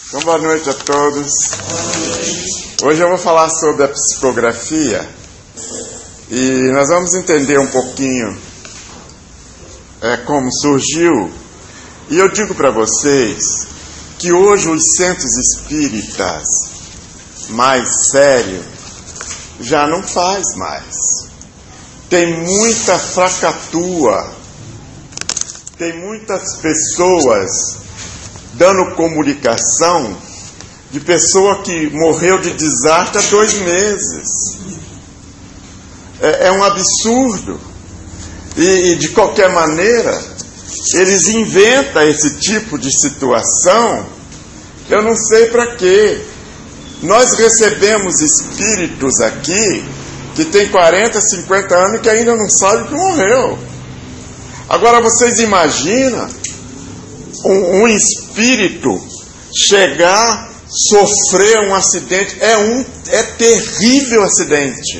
Então, boa noite a todos. Hoje eu vou falar sobre a psicografia e nós vamos entender um pouquinho como surgiu. E eu digo para vocês que hoje os centros espíritas mais sérios já não faz mais. Tem muita fracatua, tem muitas pessoas dando comunicação de pessoa que morreu de desastre há 2 meses. É um absurdo. E de qualquer maneira, eles inventam esse tipo de situação, eu não sei para quê. Nós recebemos espíritos aqui que tem 40, 50 anos que ainda não sabe que morreu. Agora vocês imaginam um espírito chegar, sofrer um acidente, é terrível acidente.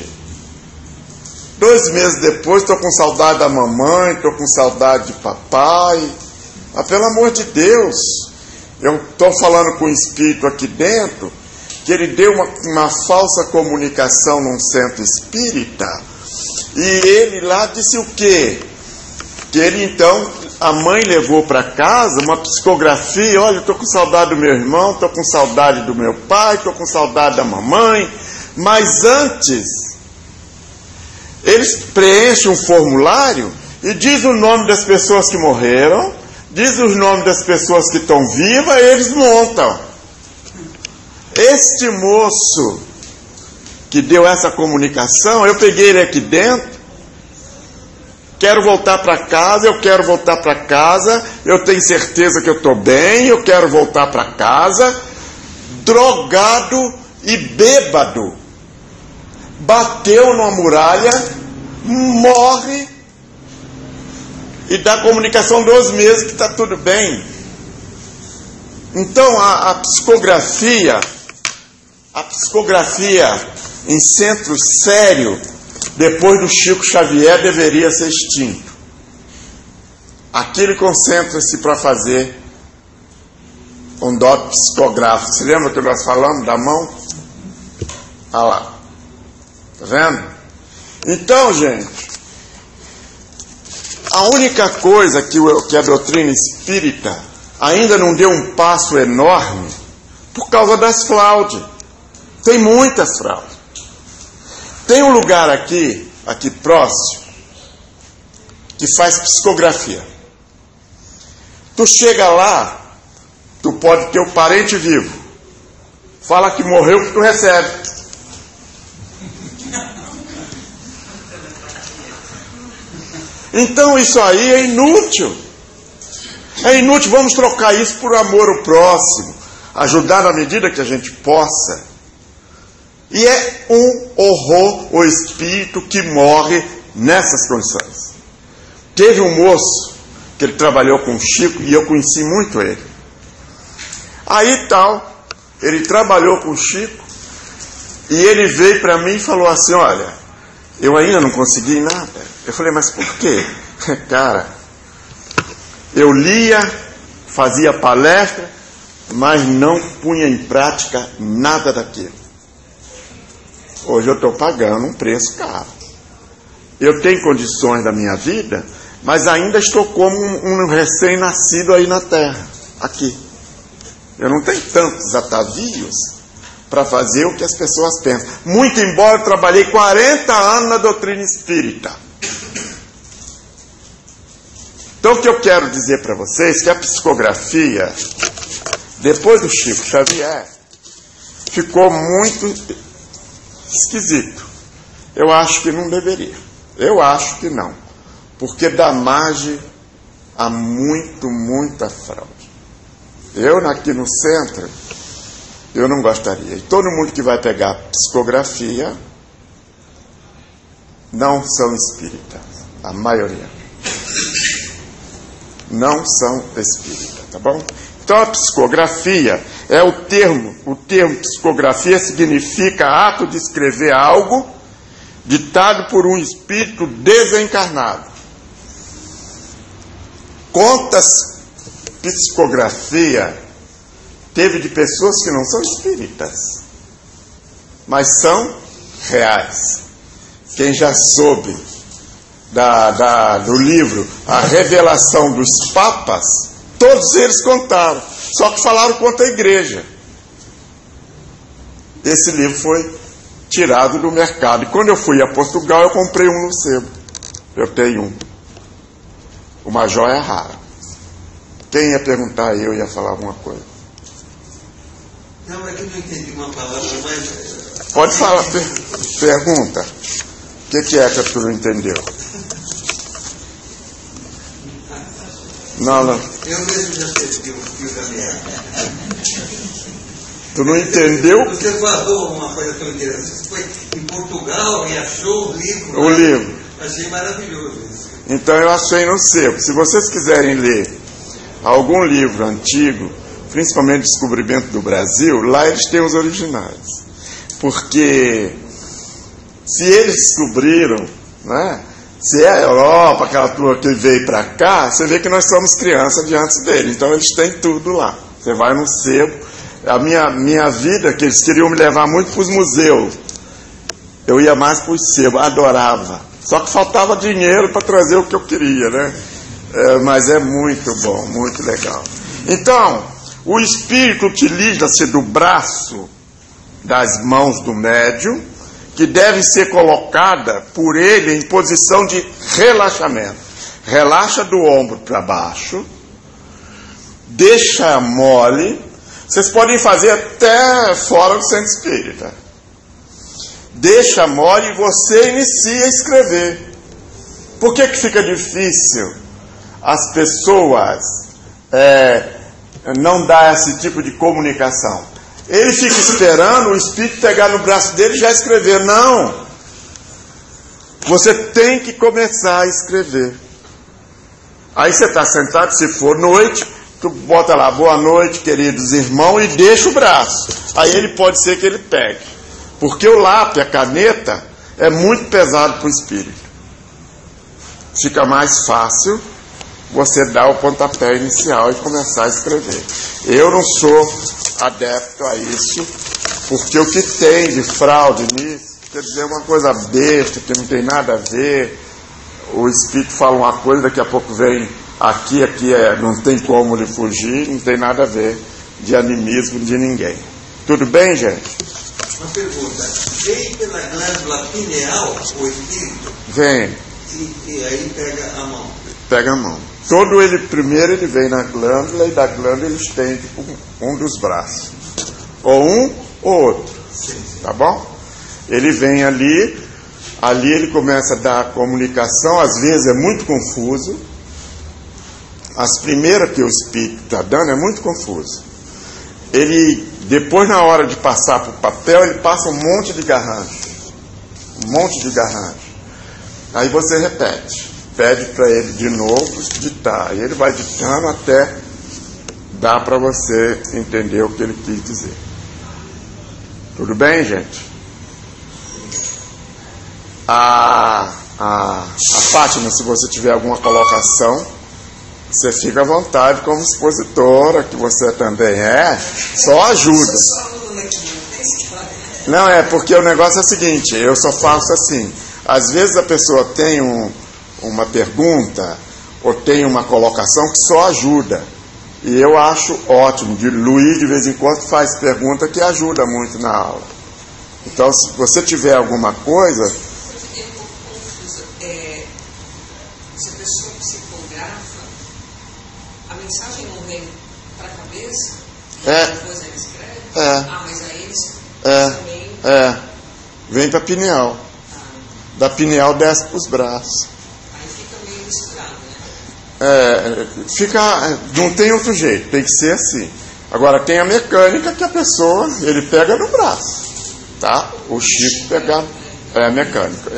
2 meses depois, estou com saudade da mamãe, estou com saudade de papai. Mas pelo amor de Deus, eu estou falando com um espírito aqui dentro, que ele deu uma falsa comunicação num centro espírita, e ele lá disse o quê? Que ele então, a mãe levou para casa uma psicografia. Olha, estou com saudade do meu irmão, estou com saudade do meu pai, estou com saudade da mamãe. Mas antes, eles preenchem um formulário e diz o nome das pessoas que morreram, diz os nomes das pessoas que estão vivas, e eles montam. Este moço que deu essa comunicação, eu peguei ele aqui dentro. Quero voltar para casa, eu quero voltar para casa, eu tenho certeza que eu estou bem, eu quero voltar para casa. Drogado e bêbado, bateu numa muralha, morre e dá comunicação 2 meses que está tudo bem. Então a psicografia em centro sério, depois do Chico Xavier, deveria ser extinto. Aquele concentra-se para fazer um dote psicográfico. Você lembra que nós falamos da mão? Olha lá. Tá vendo? Então, gente, a única coisa que a doutrina espírita ainda não deu um passo enorme por causa das fraudes. Tem muitas fraudes. Tem um lugar aqui próximo, que faz psicografia. Tu chega lá, tu pode ter um parente vivo. Fala que morreu, que tu recebe. Então isso aí é inútil. É inútil, vamos trocar isso por amor ao próximo. Ajudar na medida que a gente possa. E é um horror o espírito que morre nessas condições. Teve um moço que ele trabalhou com o Chico, e eu conheci muito ele. Aí tal, ele trabalhou com o Chico, e ele veio para mim e falou assim: olha, eu ainda não consegui nada. Eu falei: mas por quê? Cara, eu lia, fazia palestra, mas não punha em prática nada daquilo. Hoje eu estou pagando um preço caro. Eu tenho condições da minha vida, mas ainda estou como um recém-nascido aí na terra, aqui. Eu não tenho tantos atavios para fazer o que as pessoas pensam. Muito embora eu trabalhei 40 anos na doutrina espírita. Então o que eu quero dizer para vocês é que a psicografia, depois do Chico Xavier, ficou muito esquisito. Eu acho que não deveria. Eu acho que não. Porque da margem há muita fraude. Eu aqui no centro, eu não gostaria. E todo mundo que vai pegar psicografia não são espíritas. A maioria não são espíritas, tá bom? Então a psicografia é o termo psicografia significa ato de escrever algo ditado por um espírito desencarnado. Contas psicografia teve de pessoas que não são espíritas, mas são reais. Quem já soube do livro A Revelação dos Papas, todos eles contaram, só que falaram contra a igreja. Esse livro foi tirado do mercado. E quando eu fui a Portugal, eu comprei um no sebo. Eu tenho um. Uma joia rara. Quem ia perguntar, eu ia falar alguma coisa. Não, é que eu não entendi uma palavra, mas... Pode falar, pergunta. O que é que tu não entendeu? Não. Eu mesmo já perdi o fio da meada. Tu não entendeu? Você falou uma coisa tão interessante. Você foi em Portugal e achou o livro. O livro. Achei maravilhoso isso. Então eu achei no sebo. Se vocês quiserem ler algum livro antigo, principalmente Descobrimento do Brasil, lá eles têm os originais. Porque se eles descobriram, né, se é a Europa, aquela turma que veio para cá, você vê que nós somos crianças diante dele. Então eles têm tudo lá. Você vai no sebo. A minha vida, que eles queriam me levar muito para os museus. Eu ia mais para o sebo, adorava. Só que faltava dinheiro para trazer o que eu queria, né? Mas é muito bom, muito legal. Então, o espírito utiliza-se do braço, das mãos do médium, que devem ser colocadas por ele em posição de relaxamento. Relaxa do ombro para baixo, deixa mole. Vocês podem fazer até fora do centro espírita. Deixa mole e você inicia a escrever. Por que fica difícil as pessoas não dar esse tipo de comunicação? Ele fica esperando o espírito pegar no braço dele e já escrever. Não! Você tem que começar a escrever. Aí você está sentado, se for noite, tu bota lá, boa noite, queridos irmãos, e deixa o braço. Aí ele pode ser que ele pegue. Porque o lápis, a caneta, é muito pesado para o espírito. Fica mais fácil você dar o pontapé inicial e começar a escrever. Eu não sou adepto a isso, porque o que tem de fraude nisso, quer dizer, uma coisa besta, que não tem nada a ver. O espírito fala uma coisa, daqui a pouco vem aqui não tem como lhe fugir, não tem nada a ver de animismo de ninguém. Tudo bem, gente? Uma pergunta. Vem pela glândula pineal o espírito? Vem. E aí pega a mão? Pega a mão. Primeiro ele vem na glândula, e da glândula ele estende um dos braços. Ou um ou outro. Tá bom? Ele vem ali ele começa a dar a comunicação, às vezes é muito confuso. As primeiras que o espírito está dando é muito confuso. Ele, depois na hora de passar para o papel, ele passa um monte de garrancho. Aí você repete. Pede para ele de novo ditar. E ele vai ditando até dar para você entender o que ele quis dizer. Tudo bem, gente? A Fátima, se você tiver alguma colocação, você fica à vontade como expositora, que você também é, só ajuda. Não, é porque o negócio é o seguinte, eu só faço assim, às vezes a pessoa tem uma pergunta, ou tem uma colocação que só ajuda, e eu acho ótimo, Luiz de vez em quando faz pergunta que ajuda muito na aula. Então, se você tiver alguma coisa... Se a pessoa psicografa, a mensagem não vem para a cabeça, e depois ela escreve? Mas aí eles também... Vem para a pineal. Da pineal desce para os braços. Aí fica meio misturado, né? Não tem outro jeito, tem que ser assim. Agora tem a mecânica que a pessoa, ele pega no braço, tá? O Chico pega a mecânica.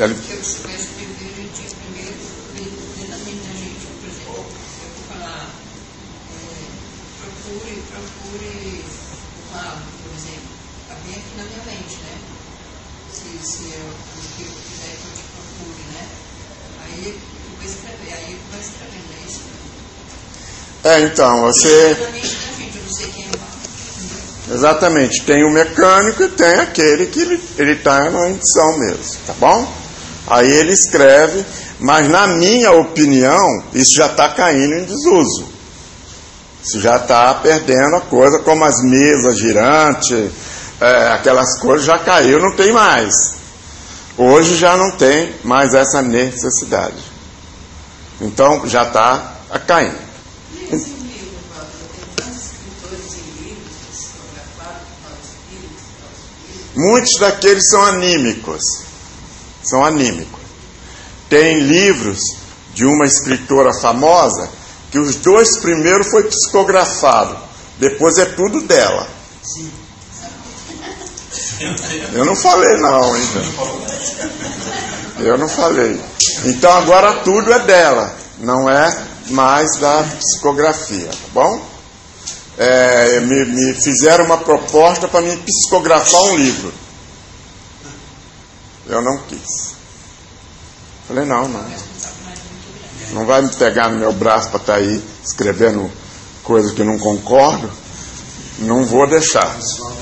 Então, você... Exatamente, tem o mecânico e tem aquele que ele está na edição mesmo, tá bom? Aí ele escreve, mas na minha opinião, isso já está caindo em desuso. Isso já está perdendo a coisa, como as mesas girantes, aquelas coisas já caiu, não tem mais. Hoje já não tem mais essa necessidade. Então já está caindo. Muitos daqueles são anímicos. São anímicos. Tem livros de uma escritora famosa que os 2 primeiros foi psicografado. Depois é tudo dela. Eu não falei não, então. Eu não falei. Então agora tudo é dela. Não é mais da psicografia, tá bom? Me fizeram uma proposta para me psicografar um livro. Eu não quis. Falei, não vai me pegar no meu braço para estar aí escrevendo coisa que não concordo. Não vou deixar.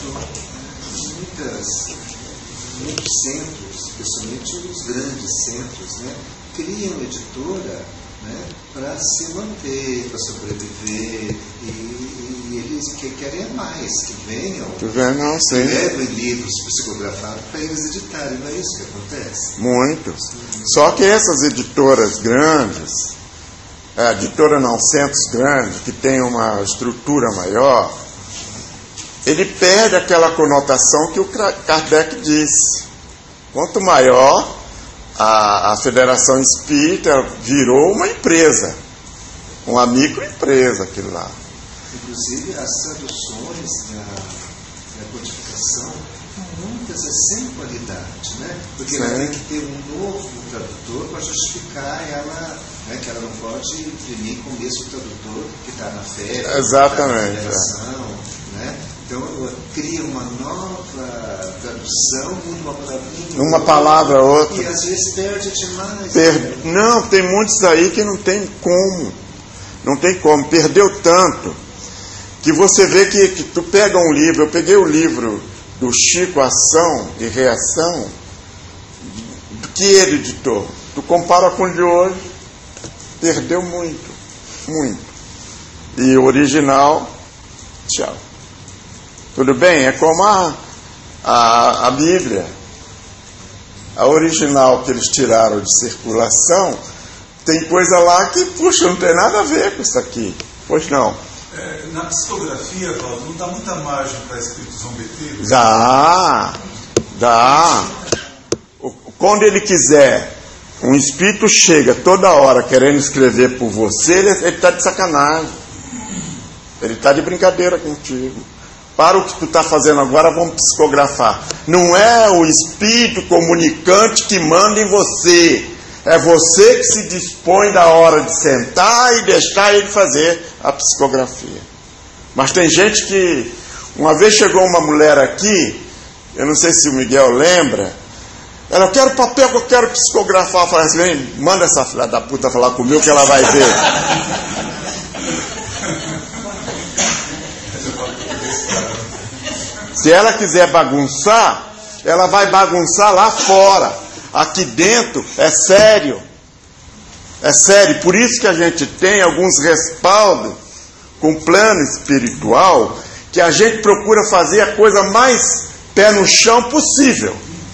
Muitos centros, especialmente os grandes centros, né, criam editora, né, para se manter, para sobreviver, e eles querem mais, que venham, levem livros psicografados para eles editarem. Não é isso que acontece? Muitos. Só que essas editoras grandes, centros grandes, que tem uma estrutura maior, ele perde aquela conotação que o Kardec disse. Quanto maior, a Federação Espírita virou uma empresa, uma microempresa, aquilo lá. Inclusive, as traduções da codificação, muitas sem qualidade, né? Porque ela tem que ter um novo tradutor para justificar ela, né? Que ela não pode imprimir com o mesmo tradutor que está na férias. Exatamente. Né? Então, cria uma nova tradução, muda uma palavrinha. Uma palavra, outra. E às vezes perde demais. Não, tem muitos aí que não tem como. Não tem como. Perdeu tanto que você vê que tu pega um livro. Eu peguei o livro do Chico, Ação e Reação, que ele editou. Tu compara com o de hoje, perdeu muito. Muito. E o original, tchau. Tudo bem? É como a Bíblia. A original que eles tiraram de circulação, tem coisa lá que, puxa, não tem nada a ver com isso aqui. Pois não. Na psicografia, Valdo, não dá muita margem para escritos zombeteiros? Dá. Quando ele quiser, um espírito chega toda hora querendo escrever por você, ele está de sacanagem. Ele está de brincadeira contigo. Para o que tu está fazendo agora, vamos psicografar. Não é o espírito comunicante que manda em você. É você que se dispõe da hora de sentar e deixar ele fazer a psicografia. Mas tem gente que... Uma vez chegou uma mulher aqui, eu não sei se o Miguel lembra, ela, eu quero papel que eu quero psicografar. Eu falei assim, vem, manda essa filha da puta falar comigo que ela vai ver. Se ela quiser bagunçar, ela vai bagunçar lá fora. Aqui dentro é sério. É sério. Por isso que a gente tem alguns respaldos com plano espiritual, que a gente procura fazer a coisa mais pé no chão possível.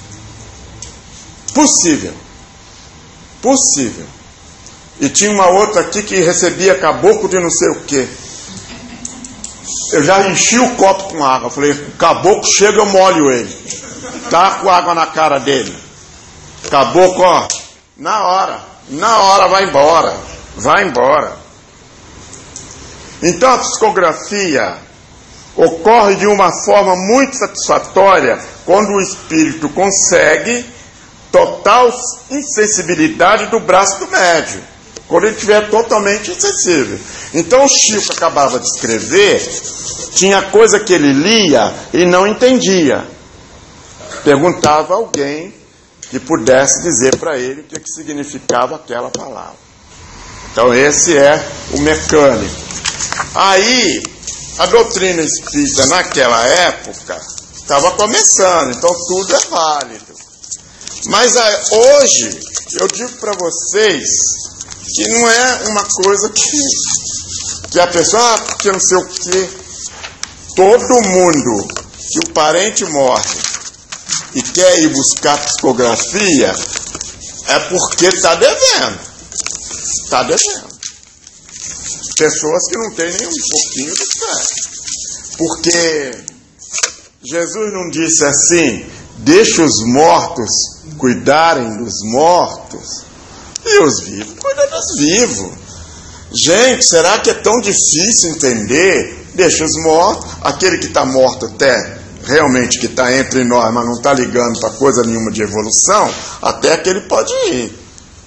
Possível. E tinha uma outra aqui que recebia caboclo de não sei o quê. Eu já enchi o copo com água. Falei, o caboclo chega, eu molho ele. Tá com água na cara dele. Caboclo, ó, na hora vai embora. Então a psicografia ocorre de uma forma muito satisfatória quando o espírito consegue total insensibilidade do braço do médium. Quando ele estiver totalmente insensível. Então o Chico acabava de escrever, tinha coisa que ele lia e não entendia. Perguntava a alguém que pudesse dizer para ele o que significava aquela palavra. Então esse é o mecânico. Aí A doutrina espírita naquela época estava começando, então tudo é válido. Mas hoje, eu digo para vocês que não é uma coisa que a pessoa, porque não sei o quê. Todo mundo que o parente morre e quer ir buscar psicografia é porque está devendo. Está devendo. Pessoas que não têm nem um pouquinho de fé. Porque Jesus não disse assim: deixa os mortos cuidarem dos mortos e os vivos cuidam dos vivos. Gente, será que é tão difícil entender? Deixa os mortos, aquele que está morto até realmente que está entre nós, mas não está ligando para coisa nenhuma de evolução, até que ele pode ir.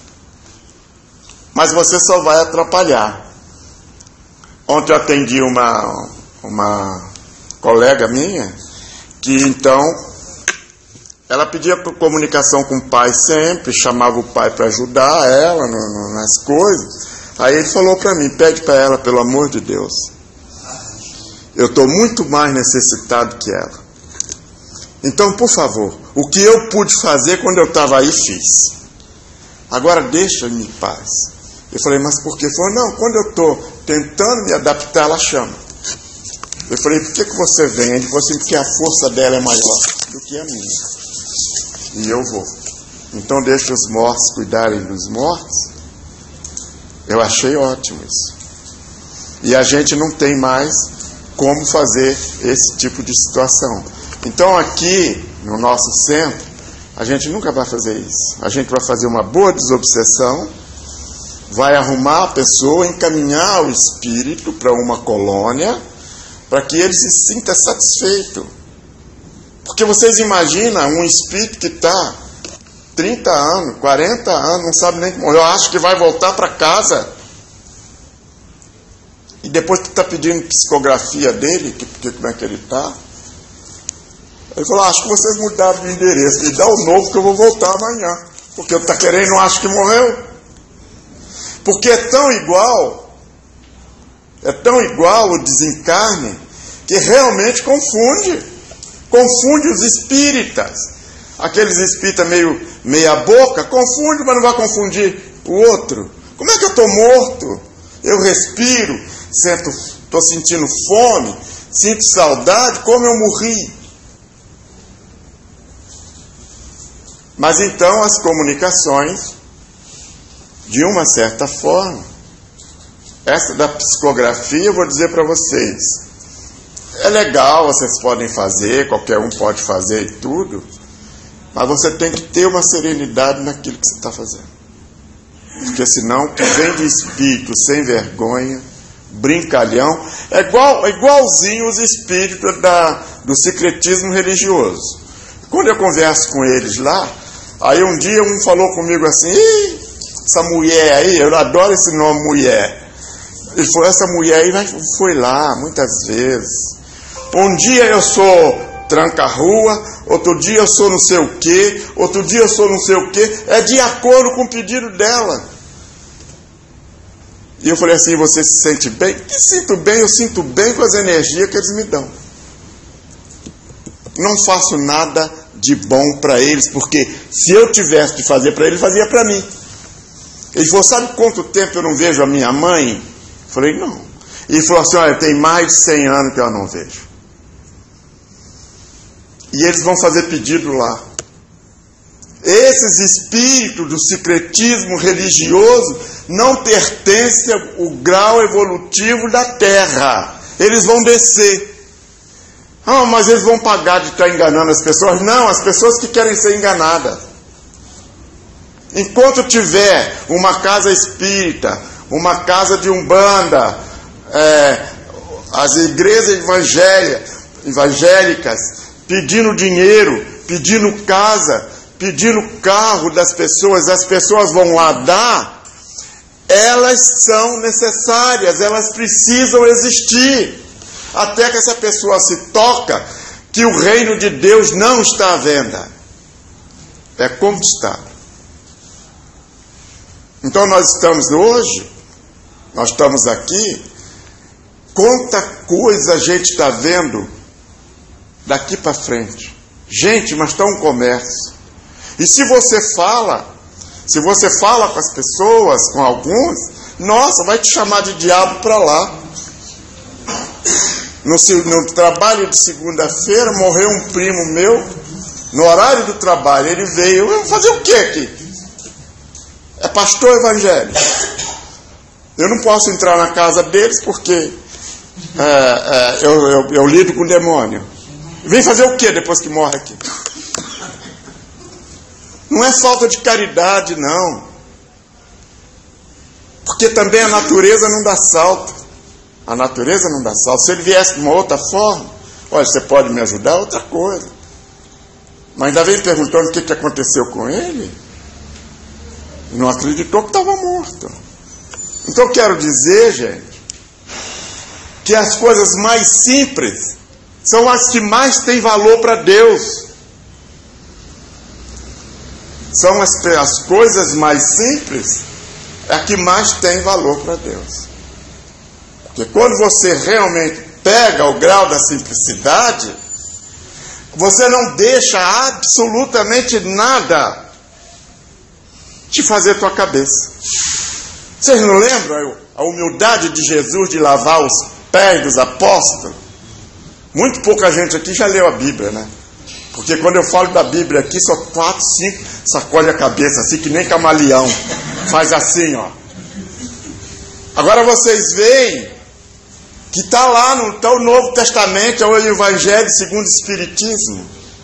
Mas você só vai atrapalhar. Ontem eu atendi uma colega minha, que então ela pedia comunicação com o pai sempre, chamava o pai para ajudar ela nas coisas. Aí ele falou para mim: pede para ela, pelo amor de Deus, eu estou muito mais necessitado que ela. Então, por favor, o que eu pude fazer quando eu estava aí, fiz. Agora deixa-me em paz. Eu falei: mas por quê? Ele falou: não, quando eu estou tentando me adaptar, ela chama. Eu falei: por que você vem? Ele falou assim: porque a força dela é maior do que a minha. E eu vou. Então deixa os mortos cuidarem dos mortos. Eu achei ótimo isso. E a gente não tem mais como fazer esse tipo de situação. Então aqui, no nosso centro, a gente nunca vai fazer isso. A gente vai fazer uma boa desobsessão, vai arrumar a pessoa, encaminhar o espírito para uma colônia, para que ele se sinta satisfeito. Porque vocês imaginam um espírito que está 30 anos, 40 anos, não sabe nem como morreu, acha que vai voltar para casa. E depois que está pedindo psicografia dele, como é que ele está. Ele falou: acho que vocês mudaram de endereço, me dá o novo que eu vou voltar amanhã. Porque eu estou querendo, não acho que morreu. Porque é tão igual o desencarne, que realmente confunde os espíritas. Aqueles espíritas meia boca, confunde, mas não vai confundir o outro. Como é que eu estou morto? Eu respiro, estou sentindo fome, sinto saudade, como eu morri. Mas então as comunicações, de uma certa forma, essa da psicografia, eu vou dizer para vocês, é legal, vocês podem fazer, qualquer um pode fazer e tudo, mas você tem que ter uma serenidade naquilo que você está fazendo. Porque senão, o que vem de espírito sem vergonha, brincalhão, é igualzinho os espíritos do secretismo religioso. Quando eu converso com eles lá, aí um dia um falou comigo assim: essa mulher aí, eu adoro esse nome, mulher. Ele falou: essa mulher aí foi lá muitas vezes. Um dia eu sou tranca-rua, outro dia eu sou não sei o quê, outro dia eu sou não sei o quê. É de acordo com o pedido dela. E eu falei assim: você se sente bem? Que sinto bem, eu sinto bem com as energias que eles me dão. Não faço nada de bom para eles, porque se eu tivesse de fazer para eles, fazia para mim. Ele falou: sabe quanto tempo eu não vejo a minha mãe? Eu falei: não. Ele falou assim: olha, tem mais de 100 anos que eu não vejo. E eles vão fazer pedido lá. Esses espíritos do secretismo religioso não pertencem ao grau evolutivo da Terra. Eles vão descer. Ah, mas eles vão pagar de estar enganando as pessoas? Não, as pessoas que querem ser enganadas. Enquanto tiver uma casa espírita, uma casa de umbanda, as igrejas evangélicas pedindo dinheiro, pedindo casa, pedindo carro das pessoas, as pessoas vão lá dar, elas são necessárias, elas precisam existir, até que essa pessoa se toca que o reino de Deus não está à venda, é conquistado. Então nós estamos aqui Quanta coisa a gente está vendo daqui para frente. Gente, mas está um comércio. E se você fala com as pessoas, com alguns, nossa, vai te chamar de diabo para lá. No trabalho de segunda-feira, morreu um primo meu, no horário do trabalho, ele veio, eu vou fazer o quê aqui? É pastor evangélico. Eu não posso entrar na casa deles porque eu lido com o demônio. Vem fazer o quê depois que morre aqui? Não é falta de caridade, não. Porque também a natureza não dá salto. A natureza não dá salto. Se ele viesse de uma outra forma, olha, você pode me ajudar? Outra coisa. Mas ainda vem perguntando o que aconteceu com ele. Não acreditou que estava morto. Então eu quero dizer, gente, que as coisas mais simples são as que mais têm valor para Deus. São as coisas mais simples é a que mais tem valor para Deus. Porque quando você realmente pega o grau da simplicidade, você não deixa absolutamente nada te fazer tua cabeça. Vocês não lembram a humildade de Jesus de lavar os pés dos apóstolos? Muito pouca gente aqui já leu a Bíblia, né? Porque quando eu falo da Bíblia aqui, só 4, 5 sacode a cabeça, assim que nem camaleão. Faz assim, ó. Agora vocês veem que está lá no Novo Testamento, é o Evangelho segundo o Espiritismo.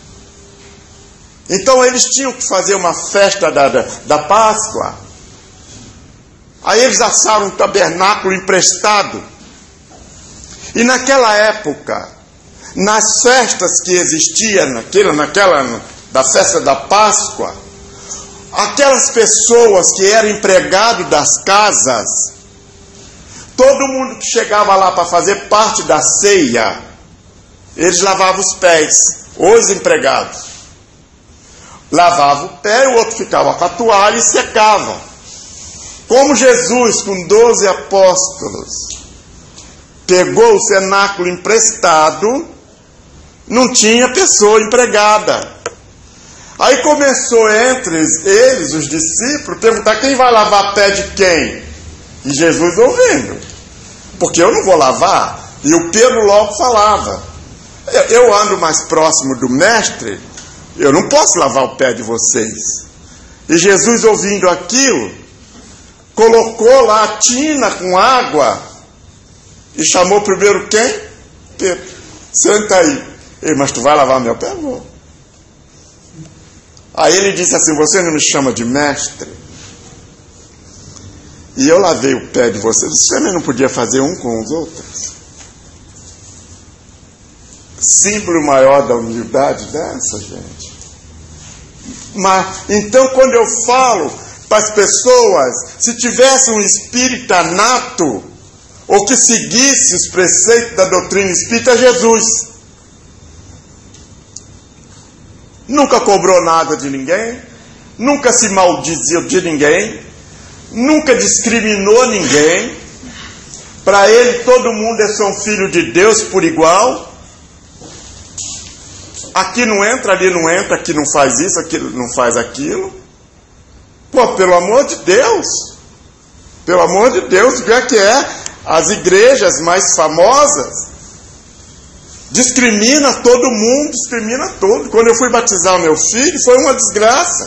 Então eles tinham que fazer uma festa da Páscoa. Aí eles assaram um tabernáculo emprestado. E naquela época, nas festas que existiam, da festa da Páscoa, aquelas pessoas que eram empregados das casas, todo mundo que chegava lá para fazer parte da ceia, eles lavavam os pés, os empregados. Lavava o pé, o outro ficava com a toalha e secava. Como Jesus, com 12 apóstolos, pegou o cenáculo emprestado, não tinha pessoa empregada. Aí começou entre eles, os discípulos, perguntar quem vai lavar pé de quem? E Jesus ouvindo. Porque eu não vou lavar. E o Pedro logo falava, eu ando mais próximo do mestre, eu não posso lavar o pé de vocês. E Jesus, ouvindo aquilo, colocou lá a tina com água e chamou primeiro quem? Pedro. Senta aí. Ele, mas tu vai lavar meu pé? Vou. Aí ele disse assim, você não me chama de mestre? E eu lavei o pé de vocês. Você também não podia fazer um com os outros? Símbolo maior da humildade dessa, gente. Mas, então, quando eu falo para as pessoas, se tivesse um espírita nato, ou que seguisse os preceitos da doutrina espírita, Jesus nunca cobrou nada de ninguém, nunca se maldiziu de ninguém, nunca discriminou ninguém. Para ele todo mundo é só um filho de Deus por igual. Aqui não entra, ali não entra, aqui não faz isso, aqui não faz aquilo. Pô, pelo amor de Deus, o que é? As igrejas mais famosas discrimina todo mundo, discrimina todo. Quando eu fui batizar o meu filho, foi uma desgraça.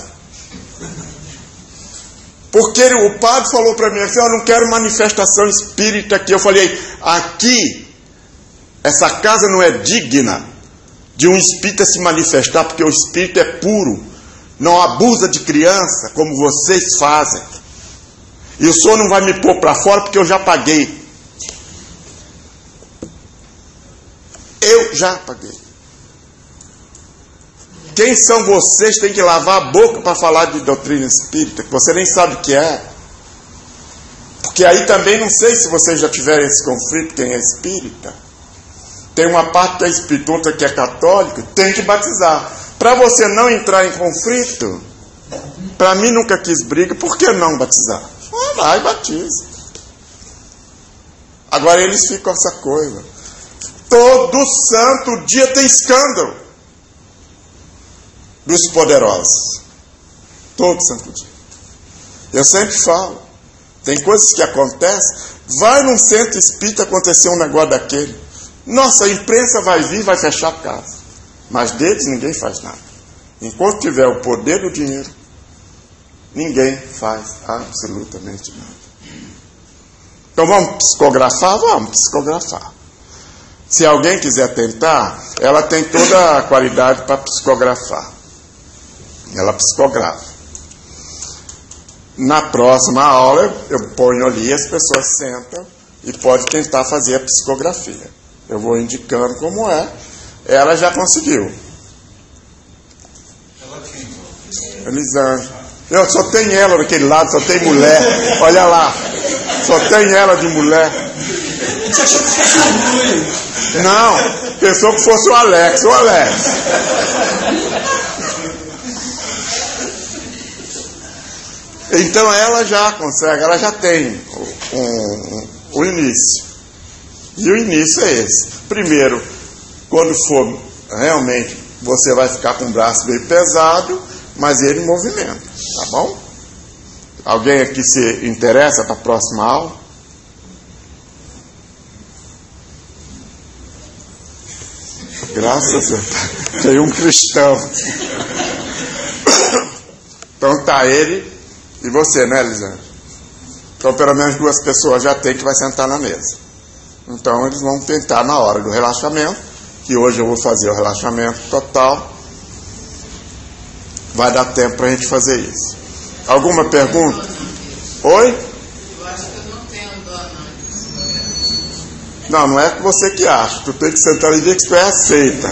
Porque o padre falou para mim assim, eu não quero manifestação espírita aqui. Eu falei, aqui, essa casa não é digna de um espírita se manifestar, porque o espírito é puro, não abusa de criança, como vocês fazem. E o senhor não vai me pôr para fora, porque eu já paguei. Eu já paguei. Quem são vocês? Tem que lavar a boca para falar de doutrina espírita, que você nem sabe o que é. Porque aí também não sei se vocês já tiveram esse conflito, quem é espírita. Tem uma parte que é espírita, outra que é católica, tem que batizar. Para você não entrar em conflito, para mim nunca quis briga, por que não batizar? Vai lá e batiza. Agora eles ficam com essa coisa. Todo santo dia tem escândalo dos poderosos. Todo santo dia. Eu sempre falo, tem coisas que acontecem, vai num centro espírita acontecer um negócio daquele. Nossa, a imprensa vai vir e vai fechar a casa. Mas deles ninguém faz nada. Enquanto tiver o poder do dinheiro, ninguém faz absolutamente nada. Então vamos psicografar? Vamos psicografar. Se alguém quiser tentar, ela tem toda a qualidade para psicografar. Ela psicografa. Na próxima aula, eu ponho ali, as pessoas sentam e pode tentar fazer a psicografia. Eu vou indicando como é. Ela já conseguiu. Ela quem? Elisângela. Eu só tenho ela daquele lado, só tem mulher. Olha lá. Só tem ela de mulher. Não, pensou que fosse o Alex. O Alex. Então ela já consegue, ela já tem o início. E o início é esse. Primeiro, quando for realmente, você vai ficar com o braço meio pesado, mas ele em movimento, tá bom? Alguém aqui se interessa para a próxima aula? Graças a Deus, tem um cristão. Então tá ele e você, né, Elisângela? Então pelo menos 2 pessoas já tem que vai sentar na mesa. Então eles vão tentar na hora do relaxamento, que hoje eu vou fazer o relaxamento total. Vai dar tempo para a gente fazer isso. Alguma pergunta? Oi? Eu acho que eu não tenho dó, não. Não é que você que acha. Tu tem que sentar e ver que tu é aceita.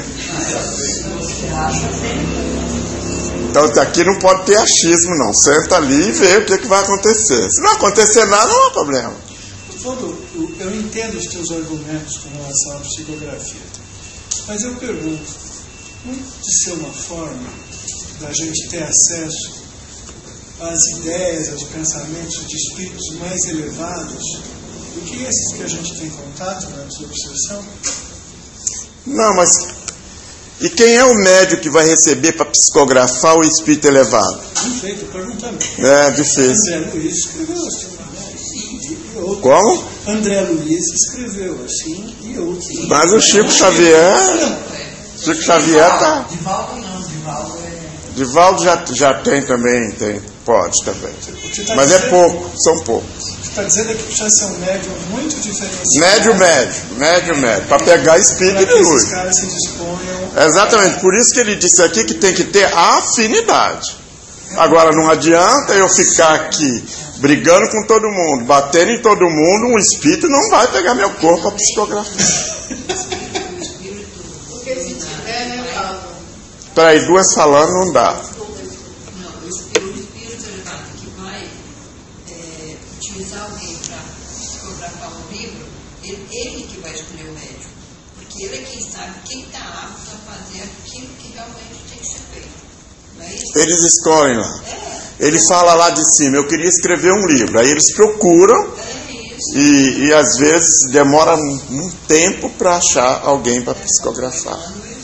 Então aqui não pode ter achismo, não. Senta ali e vê o que vai acontecer. Se não acontecer nada, não há problema. Eu entendo os teus argumentos com relação à psicografia. Mas eu pergunto, não de ser uma forma da gente ter acesso às ideias, aos pensamentos de espíritos mais elevados do que esses que a gente tem contato na desobsessão? Não, mas e quem é o médium que vai receber para psicografar o espírito elevado? Não sei, estou perguntando. É difícil. André Luiz escreveu assim. Como? André Luiz escreveu assim e outros. Mas o Chico Xavier tá. Divaldo não, Divaldo é... Divaldo já tem também, pode também. Mas é pouco, são poucos. O que está dizendo é que precisa ser um médium muito diferenciado. Médio. Para pegar espírito de luz. Esses caras se disponham. Exatamente, por isso que ele disse aqui que tem que ter afinidade. Agora não adianta eu ficar aqui brigando com todo mundo, batendo em todo mundo, um espírito não vai pegar meu corpo para psicografar. Porque se tiver, né, Paulo? Peraí, 2 falando não dá. Não, o espírito elevado que vai utilizar alguém para psicografar um livro, ele que vai escolher o médium. Porque ele é quem sabe quem está apto a fazer aquilo que realmente tem que ser feito. Não é isso? Eles escolhem lá. Ele fala lá de cima, eu queria escrever um livro. Aí eles procuram e às vezes demora um tempo para achar alguém para psicografar.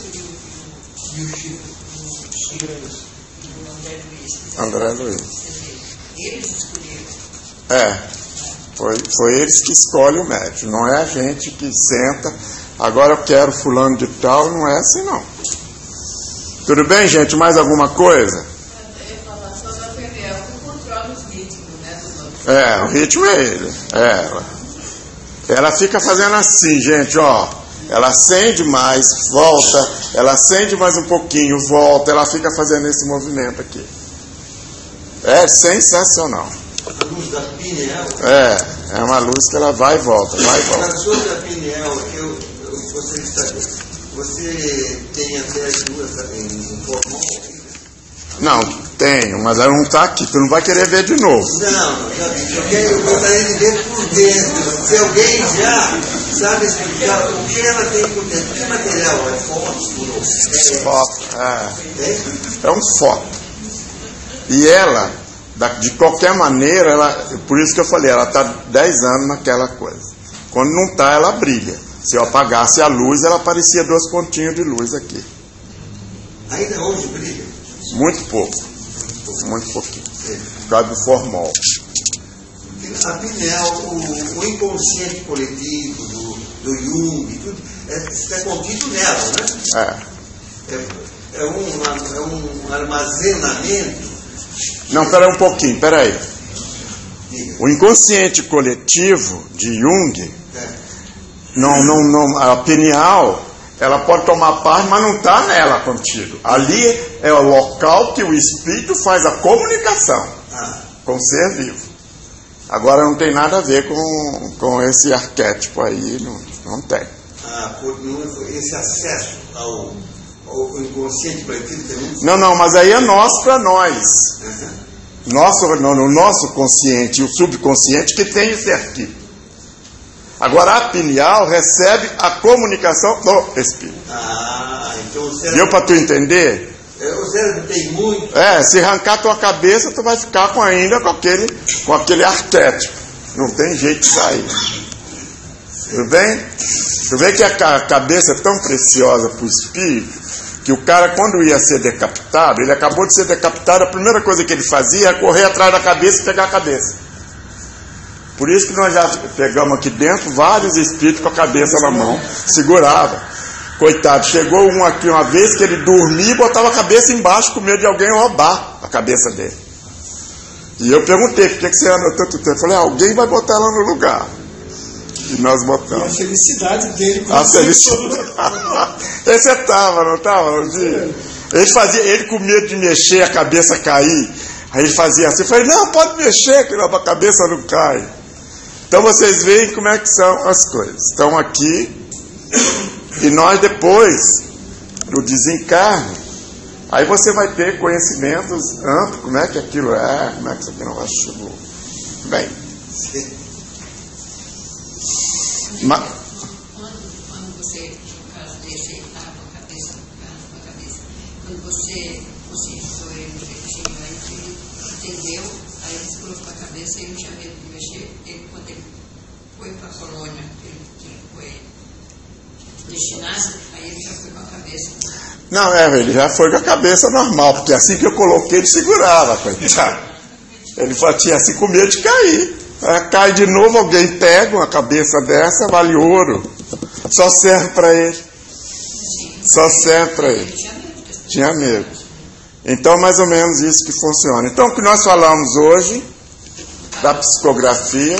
André Luiz. Eles escolheram. Foi eles que escolhem o médium. Não é a gente que senta, agora eu quero fulano de tal, não é assim não. Tudo bem, gente? Mais alguma coisa? O ritmo é ele. Ela fica fazendo assim, gente, ó. Ela acende mais, volta. Ela acende mais um pouquinho, volta. Ela fica fazendo esse movimento aqui. É sensacional. A luz da pineal. É uma luz que ela vai e volta, vai e volta. A luz da pineal, eu gostaria de saber. Você tem até as 2 em formal? Não, tenho, mas ela não está aqui. Tu não vai querer ver de novo. Não, eu gostaria de ver por dentro. Se alguém já sabe explicar o que ela tem por dentro. Que material? É Foto? É um foto. E ela, de qualquer maneira, por isso que eu falei, ela está 10 anos naquela coisa. Quando não está, ela brilha. Se eu apagasse a luz, ela aparecia 2 pontinhos de luz aqui. Ainda hoje brilha? Muito pouco. Muito pouquinho. Por causa do formol. A pineal, o inconsciente coletivo do Jung, tudo, está contido nela, né? É um armazenamento. Não, peraí um pouquinho, peraí. O inconsciente coletivo de Jung, a pineal, ela pode tomar parte, mas não está nela contigo. Ali é o local que o espírito faz a comunicação com o ser vivo. Agora não tem nada a ver com esse arquétipo aí, não tem. Esse acesso ao inconsciente coletivo também? Não, mas aí é nosso para nós. No nosso consciente e o subconsciente que tem esse arquivo. Agora a pineal recebe a comunicação do espírito. Então o cérebro... Deu para tu entender? O cérebro tem muito... Se arrancar tua cabeça, tu vai ficar ainda com aquele arquétipo. Não tem jeito de sair. Tudo bem? Tu vê que a cabeça é tão preciosa para o espírito, que o cara, quando ia ser decapitado, ele acabou de ser decapitado, a primeira coisa que ele fazia era correr atrás da cabeça e pegar a cabeça. Por isso que nós já pegamos aqui dentro vários espíritos com a cabeça na mão, segurava. Coitado, chegou um aqui uma vez que ele dormia e botava a cabeça embaixo com medo de alguém roubar a cabeça dele. E eu perguntei, por que você anda tanto tempo? Eu falei, alguém vai botar ela no lugar. E nós botamos. E a felicidade dele. A felicidade. Esse estava, não estava? Um dia. Ele com medo de mexer, a cabeça cair. Aí ele fazia assim, eu falei, não, pode mexer, que a cabeça não cai. Então vocês veem como é que são as coisas. Estão aqui, e nós depois, do desencarne, aí você vai ter conhecimentos amplos, como é que aquilo é, como é que isso aqui não vai chegar. Bem. Quando você, no caso desse, estava com a cabeça, quando você conscientizou ele direitinho, aí que ele entendeu, aí ele se colocou a cabeça e ele tinha medo de mexer, quando ele foi para a colônia, ele foi destinado, aí ele já foi com a cabeça. Não, ele já foi com a cabeça normal, porque assim que eu coloquei, ele segurava, coitado. Ele tinha assim com medo de cair. Cai de novo, alguém pega uma cabeça dessa, vale ouro. Só serve para ele. Só serve para ele. Tinha medo. Então, mais ou menos isso que funciona. Então, o que nós falamos hoje, da psicografia,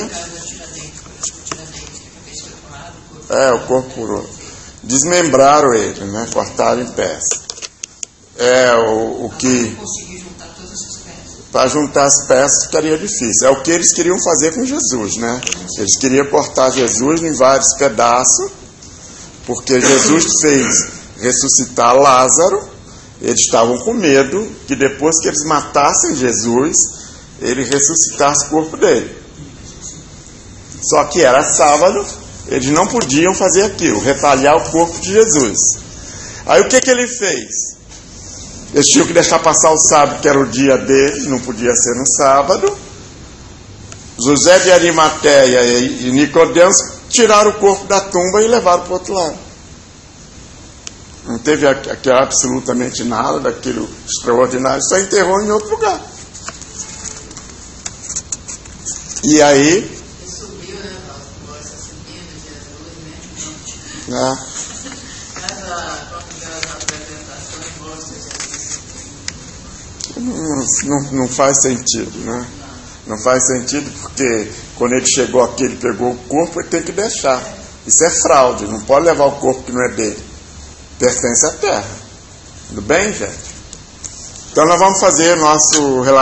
o corpo por outro. Desmembraram ele, né? Cortaram em peças. O que... Para juntar as peças ficaria difícil. É o que eles queriam fazer com Jesus, né? Eles queriam cortar Jesus em vários pedaços, porque Jesus fez ressuscitar Lázaro. Eles estavam com medo que depois que eles matassem Jesus, ele ressuscitasse o corpo dele. Só que era sábado, eles não podiam fazer aquilo, retalhar o corpo de Jesus. Aí o que ele fez? Eles tinham que deixar passar o sábado, que era o dia deles, não podia ser no sábado. José de Arimateia e Nicodemos tiraram o corpo da tumba e levaram para o outro lado. Não teve absolutamente nada daquilo extraordinário, só enterrou em outro lugar. E aí... Ele subiu, né? né? Não faz sentido, né? Não faz sentido porque quando ele chegou aqui, ele pegou o corpo, ele tem que deixar. Isso é fraude, não pode levar o corpo que não é dele. Pertence à terra. Tudo bem, gente? Então nós vamos fazer nosso relatório.